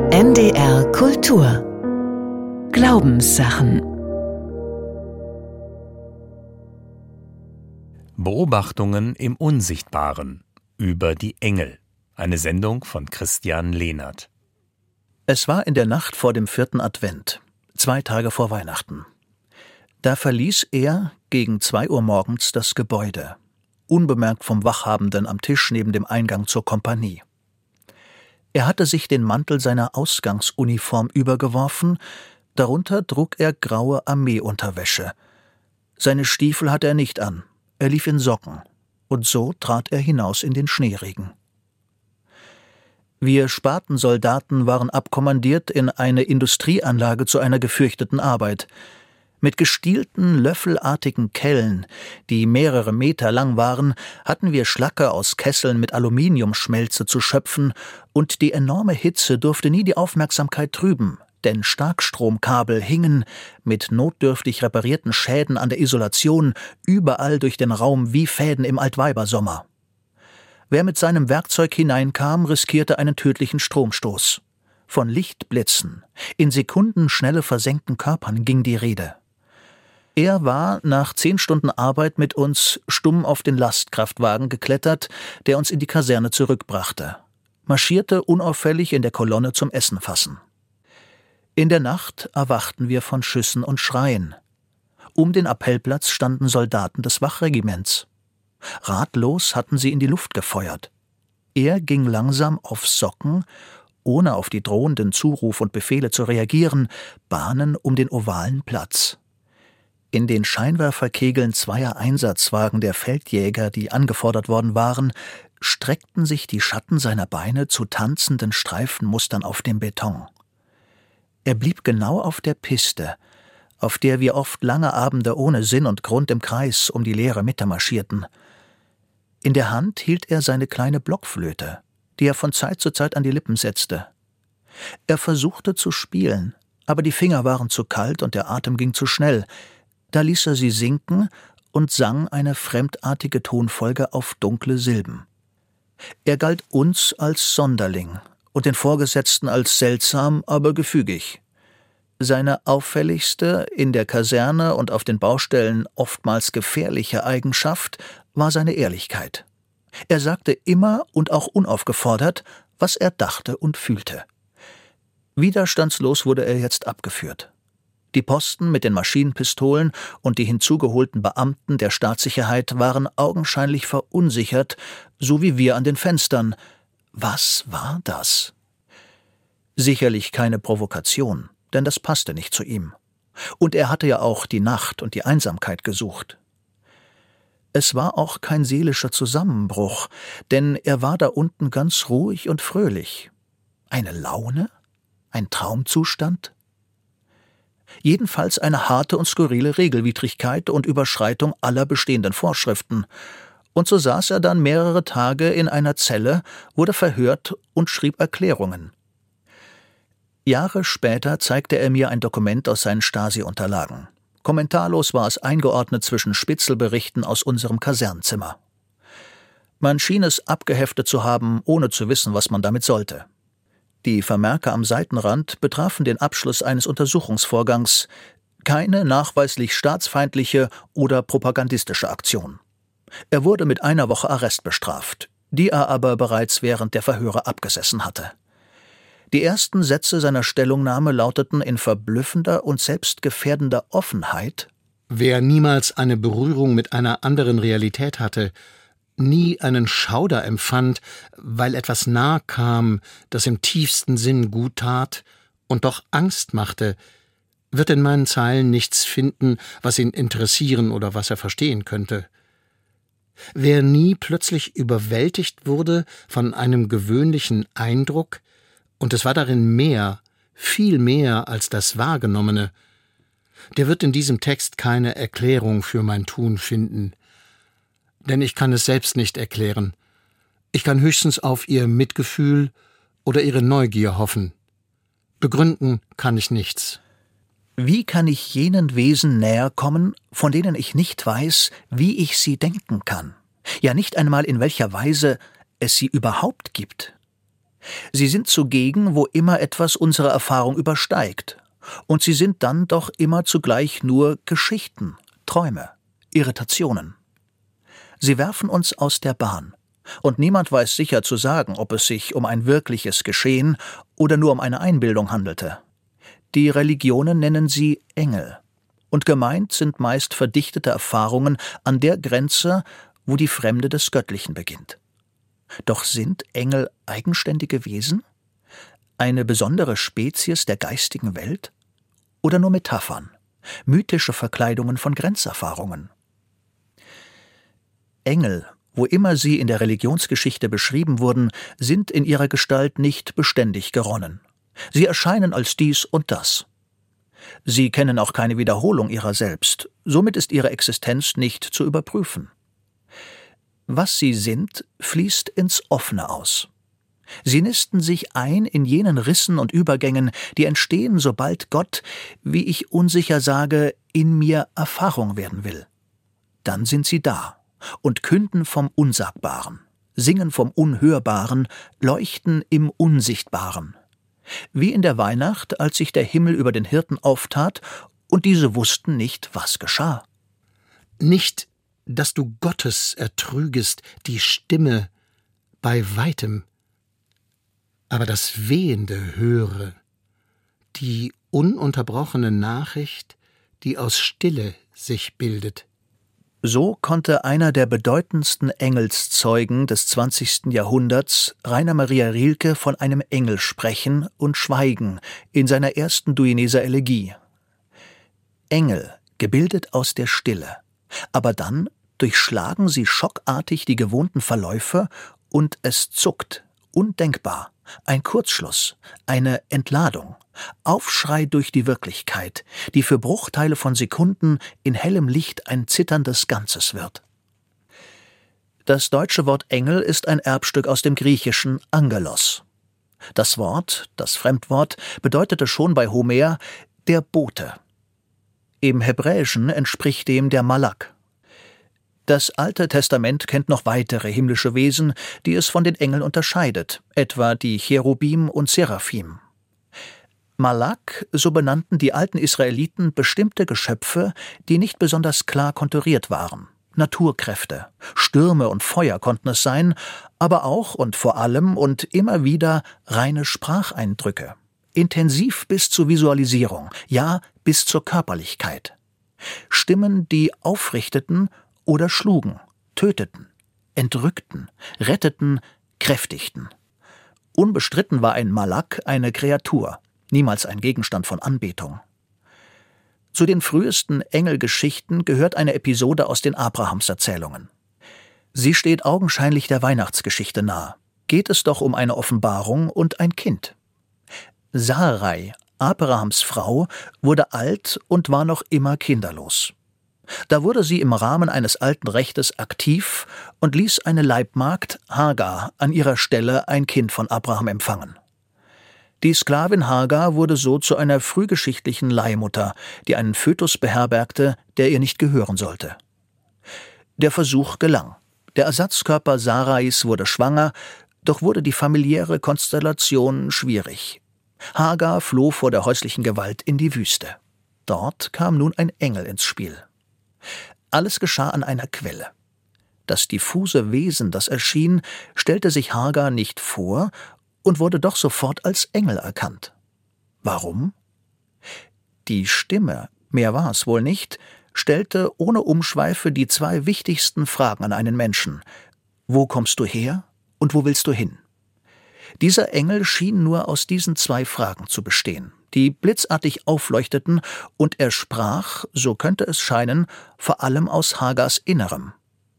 NDR Kultur Glaubenssachen. Beobachtungen im Unsichtbaren über die Engel. Eine Sendung von Christian Lehnert. Es war in der Nacht vor dem 4. Advent, 2 Tage vor Weihnachten. Da verließ er gegen 2 Uhr morgens das Gebäude, unbemerkt vom Wachhabenden am Tisch neben dem Eingang zur Kompanie. Er hatte sich den Mantel seiner Ausgangsuniform übergeworfen, darunter trug er graue Armeeunterwäsche. Seine Stiefel hatte er nicht an, er lief in Socken, und so trat er hinaus in den Schneeregen. Wir Spatensoldaten waren abkommandiert in eine Industrieanlage zu einer gefürchteten Arbeit. Mit gestielten, löffelartigen Kellen, die mehrere Meter lang waren, hatten wir Schlacke aus Kesseln mit Aluminiumschmelze zu schöpfen, und die enorme Hitze durfte nie die Aufmerksamkeit trüben, denn Starkstromkabel hingen, mit notdürftig reparierten Schäden an der Isolation, überall durch den Raum wie Fäden im Altweibersommer. Wer mit seinem Werkzeug hineinkam, riskierte einen tödlichen Stromstoß. Von Lichtblitzen, in sekundenschnelle versenkten Körpern ging die Rede. Er war nach 10 Stunden Arbeit mit uns stumm auf den Lastkraftwagen geklettert, der uns in die Kaserne zurückbrachte, marschierte unauffällig in der Kolonne zum Essen fassen. In der Nacht erwachten wir von Schüssen und Schreien. Um den Appellplatz standen Soldaten des Wachregiments. Ratlos hatten sie in die Luft gefeuert. Er ging langsam auf Socken, ohne auf die drohenden Zurufe und Befehle zu reagieren, Bahnen um den ovalen Platz. In den Scheinwerferkegeln 2 Einsatzwagen der Feldjäger, die angefordert worden waren, streckten sich die Schatten seiner Beine zu tanzenden Streifenmustern auf dem Beton. Er blieb genau auf der Piste, auf der wir oft lange Abende ohne Sinn und Grund im Kreis um die leere Mitte marschierten. In der Hand hielt er seine kleine Blockflöte, die er von Zeit zu Zeit an die Lippen setzte. Er versuchte zu spielen, aber die Finger waren zu kalt und der Atem ging zu schnell. Da ließ er sie sinken und sang eine fremdartige Tonfolge auf dunkle Silben. Er galt uns als Sonderling und den Vorgesetzten als seltsam, aber gefügig. Seine auffälligste, in der Kaserne und auf den Baustellen oftmals gefährliche Eigenschaft war seine Ehrlichkeit. Er sagte immer und auch unaufgefordert, was er dachte und fühlte. Widerstandslos wurde er jetzt abgeführt. Die Posten mit den Maschinenpistolen und die hinzugeholten Beamten der Staatssicherheit waren augenscheinlich verunsichert, so wie wir an den Fenstern. Was war das? Sicherlich keine Provokation, denn das passte nicht zu ihm. Und er hatte ja auch die Nacht und die Einsamkeit gesucht. Es war auch kein seelischer Zusammenbruch, denn er war da unten ganz ruhig und fröhlich. Eine Laune? Ein Traumzustand? Jedenfalls eine harte und skurrile Regelwidrigkeit und Überschreitung aller bestehenden Vorschriften. Und so saß er dann mehrere Tage in einer Zelle, wurde verhört und schrieb Erklärungen. Jahre später zeigte er mir ein Dokument aus seinen Stasi-Unterlagen. Kommentarlos war es eingeordnet zwischen Spitzelberichten aus unserem Kasernenzimmer. Man schien es abgeheftet zu haben, ohne zu wissen, was man damit sollte. Die Vermerke am Seitenrand betrafen den Abschluss eines Untersuchungsvorgangs, keine nachweislich staatsfeindliche oder propagandistische Aktion. Er wurde mit 1 Woche Arrest bestraft, die er aber bereits während der Verhöre abgesessen hatte. Die ersten Sätze seiner Stellungnahme lauteten in verblüffender und selbstgefährdender Offenheit: Wer niemals eine Berührung mit einer anderen Realität hatte, nie einen Schauder empfand, weil etwas nahe kam, das im tiefsten Sinn gut tat und doch Angst machte, wird in meinen Zeilen nichts finden, was ihn interessieren oder was er verstehen könnte. Wer nie plötzlich überwältigt wurde von einem gewöhnlichen Eindruck, und es war darin mehr, viel mehr als das Wahrgenommene, der wird in diesem Text keine Erklärung für mein Tun finden. Denn ich kann es selbst nicht erklären. Ich kann höchstens auf ihr Mitgefühl oder ihre Neugier hoffen. Begründen kann ich nichts. Wie kann ich jenen Wesen näher kommen, von denen ich nicht weiß, wie ich sie denken kann? Ja, nicht einmal in welcher Weise es sie überhaupt gibt. Sie sind zugegen, wo immer etwas unsere Erfahrung übersteigt. Und sie sind dann doch immer zugleich nur Geschichten, Träume, Irritationen. Sie werfen uns aus der Bahn. Und niemand weiß sicher zu sagen, ob es sich um ein wirkliches Geschehen oder nur um eine Einbildung handelte. Die Religionen nennen sie Engel. Und gemeint sind meist verdichtete Erfahrungen an der Grenze, wo die Fremde des Göttlichen beginnt. Doch sind Engel eigenständige Wesen? Eine besondere Spezies der geistigen Welt? Oder nur Metaphern, mythische Verkleidungen von Grenzerfahrungen? Engel, wo immer sie in der Religionsgeschichte beschrieben wurden, sind in ihrer Gestalt nicht beständig geronnen. Sie erscheinen als dies und das. Sie kennen auch keine Wiederholung ihrer selbst, somit ist ihre Existenz nicht zu überprüfen. Was sie sind, fließt ins Offene aus. Sie nisten sich ein in jenen Rissen und Übergängen, die entstehen, sobald Gott, wie ich unsicher sage, in mir Erfahrung werden will. Dann sind sie da und künden vom Unsagbaren, singen vom Unhörbaren, leuchten im Unsichtbaren. Wie in der Weihnacht, als sich der Himmel über den Hirten auftat, und diese wussten nicht, was geschah. Nicht, dass du Gottes ertrügest, die Stimme bei weitem, aber das Wehende höre, die ununterbrochene Nachricht, die aus Stille sich bildet. So konnte einer der bedeutendsten Engelszeugen des 20. Jahrhunderts, Rainer Maria Rilke, von einem Engel sprechen und schweigen in seiner ersten Duineser Elegie. Engel, gebildet aus der Stille, aber dann durchschlagen sie schockartig die gewohnten Verläufe und es zuckt, undenkbar, ein Kurzschluss, eine Entladung, Aufschrei durch die Wirklichkeit, die für Bruchteile von Sekunden in hellem Licht ein zitterndes Ganzes wird. Das deutsche Wort Engel ist ein Erbstück aus dem griechischen Angelos. Das Wort, das Fremdwort, bedeutete schon bei Homer der Bote. Im Hebräischen entspricht dem der Malak. Das Alte Testament kennt noch weitere himmlische Wesen, die es von den Engeln unterscheidet, etwa die Cherubim und Seraphim. Malak, so benannten die alten Israeliten bestimmte Geschöpfe, die nicht besonders klar konturiert waren. Naturkräfte, Stürme und Feuer konnten es sein, aber auch und vor allem und immer wieder reine Spracheindrücke. Intensiv bis zur Visualisierung, ja bis zur Körperlichkeit. Stimmen, die aufrichteten oder schlugen, töteten, entrückten, retteten, kräftigten. Unbestritten war ein Malak eine Kreatur, niemals ein Gegenstand von Anbetung. Zu den frühesten Engelgeschichten gehört eine Episode aus den Abrahamserzählungen. Sie steht augenscheinlich der Weihnachtsgeschichte nahe. Geht es doch um eine Offenbarung und ein Kind. Sarai, Abrahams Frau, wurde alt und war noch immer kinderlos. Da wurde sie im Rahmen eines alten Rechtes aktiv und ließ eine Leibmagd, Hagar, an ihrer Stelle ein Kind von Abraham empfangen. Die Sklavin Hagar wurde so zu einer frühgeschichtlichen Leihmutter, die einen Fötus beherbergte, der ihr nicht gehören sollte. Der Versuch gelang. Der Ersatzkörper Sarais wurde schwanger, doch wurde die familiäre Konstellation schwierig. Hagar floh vor der häuslichen Gewalt in die Wüste. Dort kam nun ein Engel ins Spiel. Alles geschah an einer Quelle. Das diffuse Wesen, das erschien, stellte sich Hagar nicht vor und wurde doch sofort als Engel erkannt. Warum? Die Stimme, mehr war es wohl nicht, stellte ohne Umschweife die zwei wichtigsten Fragen an einen Menschen. Wo kommst du her und wo willst du hin? Dieser Engel schien nur aus diesen zwei Fragen zu bestehen, die blitzartig aufleuchteten, und er sprach, so könnte es scheinen, vor allem aus Hagars Innerem.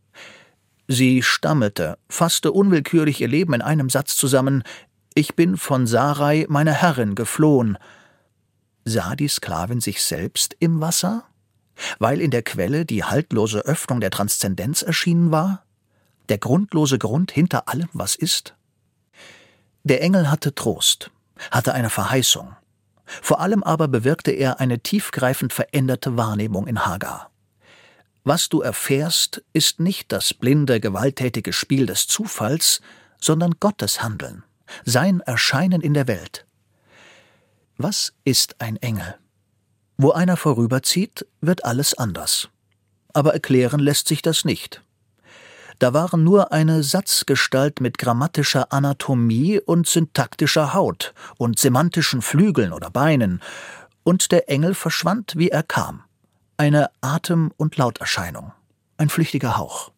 Sie stammelte, fasste unwillkürlich ihr Leben in einem Satz zusammen: Ich bin von Sarai, meiner Herrin, geflohen. Sah die Sklavin sich selbst im Wasser? Weil in der Quelle die haltlose Öffnung der Transzendenz erschienen war? Der grundlose Grund hinter allem, was ist? Der Engel hatte Trost, hatte eine Verheißung. Vor allem aber bewirkte er eine tiefgreifend veränderte Wahrnehmung in Hagar. Was du erfährst, ist nicht das blinde, gewalttätige Spiel des Zufalls, sondern Gottes Handeln, sein Erscheinen in der Welt. Was ist ein Engel? Wo einer vorüberzieht, wird alles anders. Aber erklären lässt sich das nicht. Da waren nur eine Satzgestalt mit grammatischer Anatomie und syntaktischer Haut und semantischen Flügeln oder Beinen, und der Engel verschwand, wie er kam. Eine Atem- und Lauterscheinung, ein flüchtiger Hauch.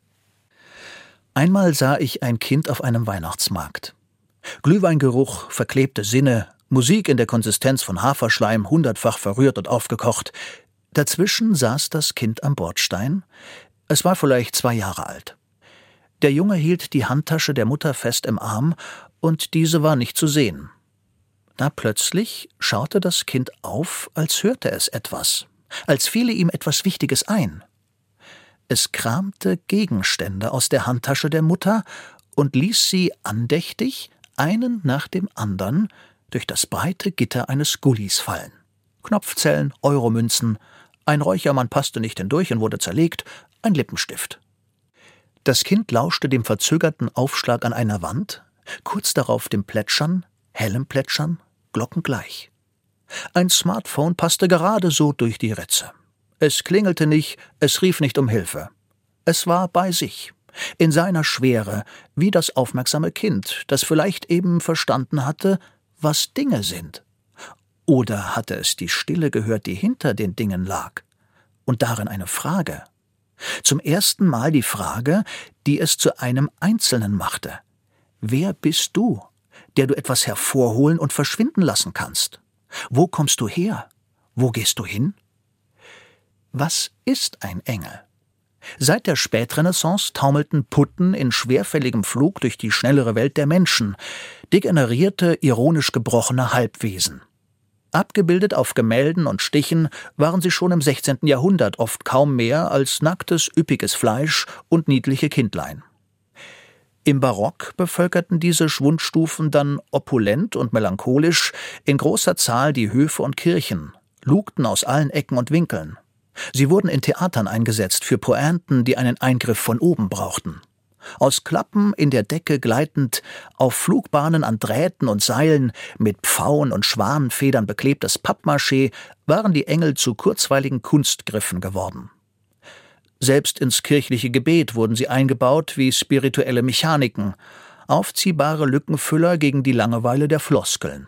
Einmal sah ich ein Kind auf einem Weihnachtsmarkt. Glühweingeruch, verklebte Sinne, Musik in der Konsistenz von Haferschleim, 100-fach verrührt und aufgekocht. Dazwischen saß das Kind am Bordstein. Es war vielleicht 2 Jahre alt. Der Junge hielt die Handtasche der Mutter fest im Arm, und diese war nicht zu sehen. Da plötzlich schaute das Kind auf, als hörte es etwas, als fiele ihm etwas Wichtiges ein. Es kramte Gegenstände aus der Handtasche der Mutter und ließ sie andächtig, einen nach dem anderen, durch das breite Gitter eines Gullis fallen. Knopfzellen, Euromünzen, ein Räuchermann passte nicht hindurch und wurde zerlegt, ein Lippenstift. Das Kind lauschte dem verzögerten Aufschlag an einer Wand, kurz darauf dem Plätschern, hellem Plätschern, glockengleich. Ein Smartphone passte gerade so durch die Ritze. Es klingelte nicht, es rief nicht um Hilfe. Es war bei sich, in seiner Schwere, wie das aufmerksame Kind, das vielleicht eben verstanden hatte, was Dinge sind. Oder hatte es die Stille gehört, die hinter den Dingen lag? Und darin eine Frage. Zum ersten Mal die Frage, die es zu einem Einzelnen machte. Wer bist du, der du etwas hervorholen und verschwinden lassen kannst? Wo kommst du her? Wo gehst du hin? Was ist ein Engel? Seit der Spätrenaissance taumelten Putten in schwerfälligem Flug durch die schnellere Welt der Menschen, degenerierte, ironisch gebrochene Halbwesen. Abgebildet auf Gemälden und Stichen waren sie schon im 16. Jahrhundert oft kaum mehr als nacktes, üppiges Fleisch und niedliche Kindlein. Im Barock bevölkerten diese Schwundstufen dann opulent und melancholisch in großer Zahl die Höfe und Kirchen, lugten aus allen Ecken und Winkeln. Sie wurden in Theatern eingesetzt für Pointen, die einen Eingriff von oben brauchten. Aus Klappen in der Decke gleitend, auf Flugbahnen an Drähten und Seilen, mit Pfauen und Schwanenfedern beklebtes Pappmaché, waren die Engel zu kurzweiligen Kunstgriffen geworden. Selbst ins kirchliche Gebet wurden sie eingebaut wie spirituelle Mechaniken, aufziehbare Lückenfüller gegen die Langeweile der Floskeln.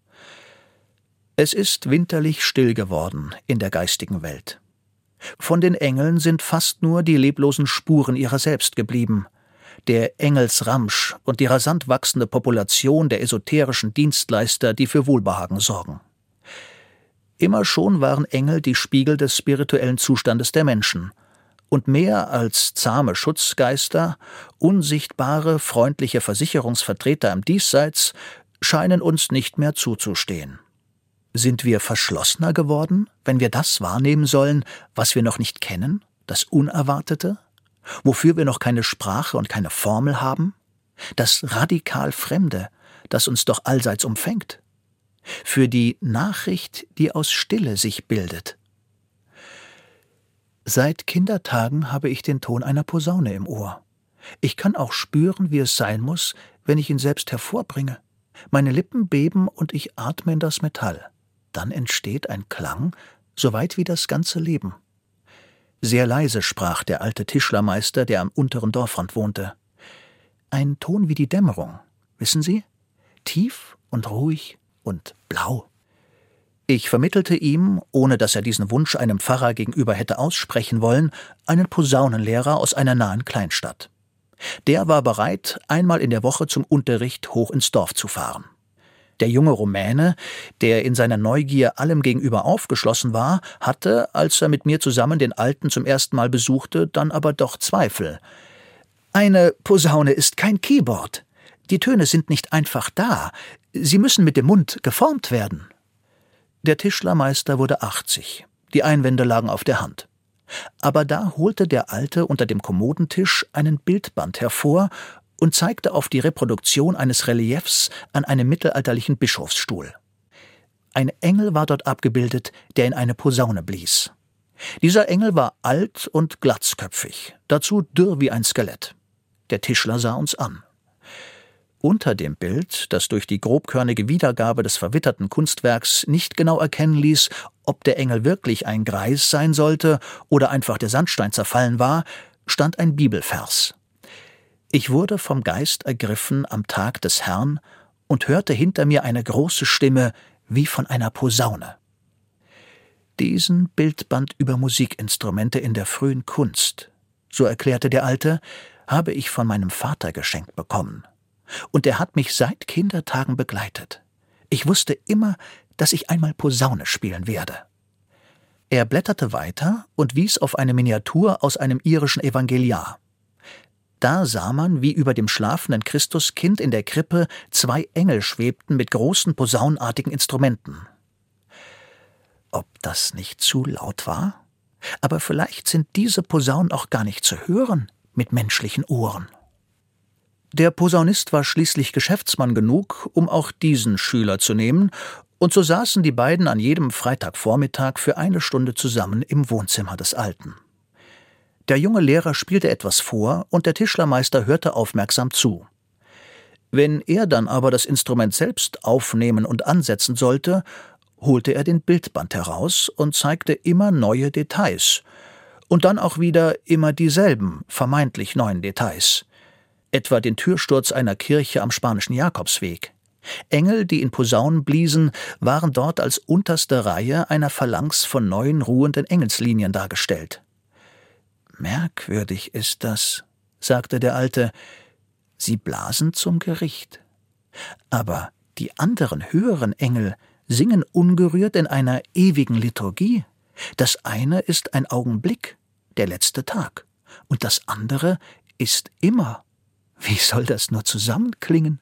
Es ist winterlich still geworden in der geistigen Welt. Von den Engeln sind fast nur die leblosen Spuren ihrer selbst geblieben. Der Engelsramsch und die rasant wachsende Population der esoterischen Dienstleister, die für Wohlbehagen sorgen. Immer schon waren Engel die Spiegel des spirituellen Zustandes der Menschen. Und mehr als zahme Schutzgeister, unsichtbare, freundliche Versicherungsvertreter im Diesseits, scheinen uns nicht mehr zuzustehen. Sind wir verschlossener geworden, wenn wir das wahrnehmen sollen, was wir noch nicht kennen, das Unerwartete, wofür wir noch keine Sprache und keine Formel haben, das radikal Fremde, das uns doch allseits umfängt, für die Nachricht, die aus Stille sich bildet? Seit Kindertagen habe ich den Ton einer Posaune im Ohr. Ich kann auch spüren, wie es sein muss, wenn ich ihn selbst hervorbringe. Meine Lippen beben und ich atme in das Metall. Dann entsteht ein Klang, so weit wie das ganze Leben. Sehr leise sprach der alte Tischlermeister, der am unteren Dorfrand wohnte. Ein Ton wie die Dämmerung, wissen Sie? Tief und ruhig und blau. Ich vermittelte ihm, ohne dass er diesen Wunsch einem Pfarrer gegenüber hätte aussprechen wollen, einen Posaunenlehrer aus einer nahen Kleinstadt. Der war bereit, einmal in der Woche zum Unterricht hoch ins Dorf zu fahren. Der junge Rumäne, der in seiner Neugier allem gegenüber aufgeschlossen war, hatte, als er mit mir zusammen den Alten zum ersten Mal besuchte, dann aber doch Zweifel. Eine Posaune ist kein Keyboard. Die Töne sind nicht einfach da. Sie müssen mit dem Mund geformt werden. Der Tischlermeister wurde 80. Die Einwände lagen auf der Hand. Aber da holte der Alte unter dem Kommodentisch einen Bildband hervor und zeigte auf die Reproduktion eines Reliefs an einem mittelalterlichen Bischofsstuhl. Ein Engel war dort abgebildet, der in eine Posaune blies. Dieser Engel war alt und glatzköpfig, dazu dürr wie ein Skelett. Der Tischler sah uns an. Unter dem Bild, das durch die grobkörnige Wiedergabe des verwitterten Kunstwerks nicht genau erkennen ließ, ob der Engel wirklich ein Greis sein sollte oder einfach der Sandstein zerfallen war, stand ein Bibelvers. Ich wurde vom Geist ergriffen am Tag des Herrn und hörte hinter mir eine große Stimme wie von einer Posaune. Diesen Bildband über Musikinstrumente in der frühen Kunst, so erklärte der Alte, habe ich von meinem Vater geschenkt bekommen. Und er hat mich seit Kindertagen begleitet. Ich wusste immer, dass ich einmal Posaune spielen werde. Er blätterte weiter und wies auf eine Miniatur aus einem irischen Evangeliar. Da sah man, wie über dem schlafenden Christuskind in der Krippe 2 Engel schwebten mit großen posaunartigen Instrumenten. Ob das nicht zu laut war? Aber vielleicht sind diese Posaunen auch gar nicht zu hören mit menschlichen Ohren. Der Posaunist war schließlich Geschäftsmann genug, um auch diesen Schüler zu nehmen, und so saßen die beiden an jedem Freitagvormittag für 1 Stunde zusammen im Wohnzimmer des Alten. Der junge Lehrer spielte etwas vor, und der Tischlermeister hörte aufmerksam zu. Wenn er dann aber das Instrument selbst aufnehmen und ansetzen sollte, holte er den Bildband heraus und zeigte immer neue Details, und dann auch wieder immer dieselben, vermeintlich neuen Details. Etwa den Türsturz einer Kirche am spanischen Jakobsweg. Engel, die in Posaunen bliesen, waren dort als unterste Reihe einer Phalanx von 9 ruhenden Engelslinien dargestellt. »Merkwürdig ist das«, sagte der Alte, »sie blasen zum Gericht. Aber die anderen höheren Engel singen ungerührt in einer ewigen Liturgie. Das eine ist ein Augenblick, der letzte Tag, und das andere ist immer. Wie soll das nur zusammenklingen?«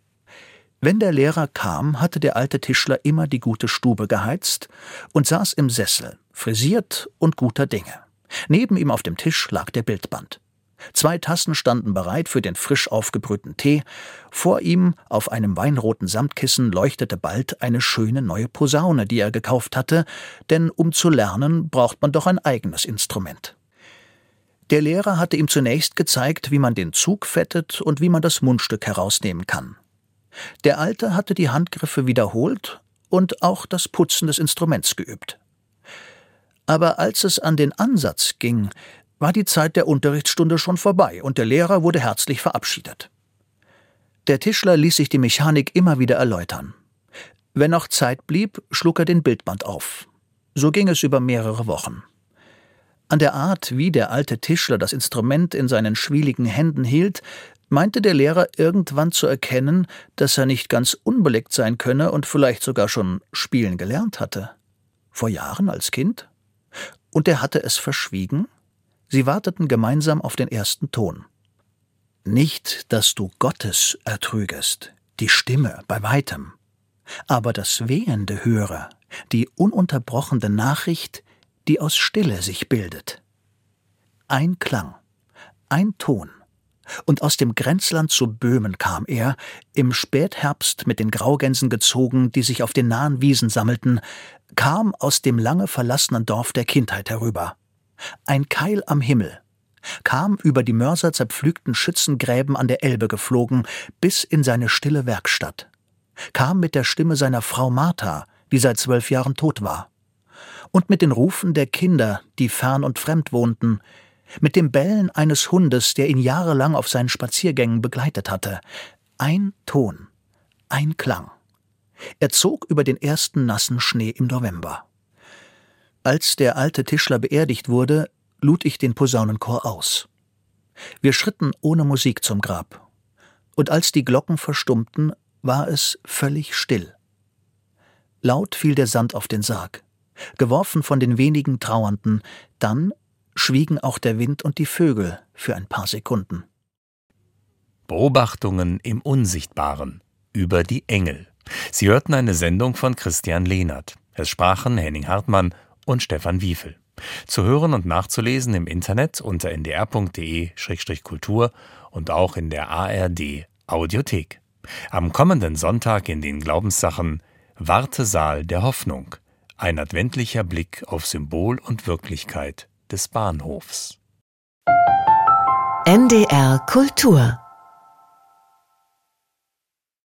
Wenn der Lehrer kam, hatte der alte Tischler immer die gute Stube geheizt und saß im Sessel, frisiert und guter Dinge. Neben ihm auf dem Tisch lag der Bildband. 2 Tassen standen bereit für den frisch aufgebrühten Tee. Vor ihm auf einem weinroten Samtkissen leuchtete bald eine schöne neue Posaune, die er gekauft hatte, denn um zu lernen, braucht man doch ein eigenes Instrument. Der Lehrer hatte ihm zunächst gezeigt, wie man den Zug fettet und wie man das Mundstück herausnehmen kann. Der Alte hatte die Handgriffe wiederholt und auch das Putzen des Instruments geübt. Aber als es an den Ansatz ging, war die Zeit der Unterrichtsstunde schon vorbei und der Lehrer wurde herzlich verabschiedet. Der Tischler ließ sich die Mechanik immer wieder erläutern. Wenn noch Zeit blieb, schlug er den Bildband auf. So ging es über mehrere Wochen. An der Art, wie der alte Tischler das Instrument in seinen schwieligen Händen hielt, meinte der Lehrer irgendwann zu erkennen, dass er nicht ganz unbeleckt sein könne und vielleicht sogar schon spielen gelernt hatte. Vor Jahren als Kind? Und er hatte es verschwiegen? Sie warteten gemeinsam auf den ersten Ton. Nicht, dass du Gottes ertrügest, die Stimme bei weitem, aber das Wehende höre, die ununterbrochene Nachricht, die aus Stille sich bildet. Ein Klang, ein Ton, und aus dem Grenzland zu Böhmen kam er, im Spätherbst mit den Graugänsen gezogen, die sich auf den nahen Wiesen sammelten, kam aus dem lange verlassenen Dorf der Kindheit herüber. Ein Keil am Himmel, kam über die mörserzerpflügten Schützengräben an der Elbe geflogen, bis in seine stille Werkstatt, kam mit der Stimme seiner Frau Martha, die seit 12 Jahren tot war, und mit den Rufen der Kinder, die fern und fremd wohnten, mit dem Bellen eines Hundes, der ihn jahrelang auf seinen Spaziergängen begleitet hatte. Ein Ton, ein Klang. Er zog über den ersten nassen Schnee im November. Als der alte Tischler beerdigt wurde, lud ich den Posaunenchor aus. Wir schritten ohne Musik zum Grab. Und als die Glocken verstummten, war es völlig still. Laut fiel der Sand auf den Sarg, geworfen von den wenigen Trauernden, dann schwiegen auch der Wind und die Vögel für ein paar Sekunden. Beobachtungen im Unsichtbaren über die Engel. Sie hörten eine Sendung von Christian Lehnert. Es sprachen Henning Hartmann und Stefan Wiefel. Zu hören und nachzulesen im Internet unter ndr.de/kultur und auch in der ARD Audiothek. Am kommenden Sonntag in den Glaubenssachen Wartesaal der Hoffnung. Ein adventlicher Blick auf Symbol und Wirklichkeit des Bahnhofs. NDR Kultur